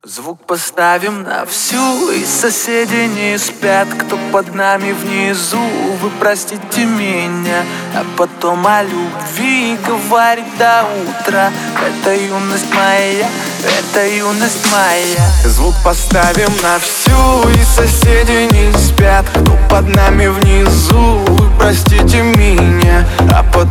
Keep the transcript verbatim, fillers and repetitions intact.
Звук поставим на всю, и соседи не спят. Кто под нами внизу, вы простите меня. А потом о любви говорит до утра. Это юность моя, это юность моя. Звук поставим на всю, и соседи не спят. Кто под нами внизу, вы простите меня. А потом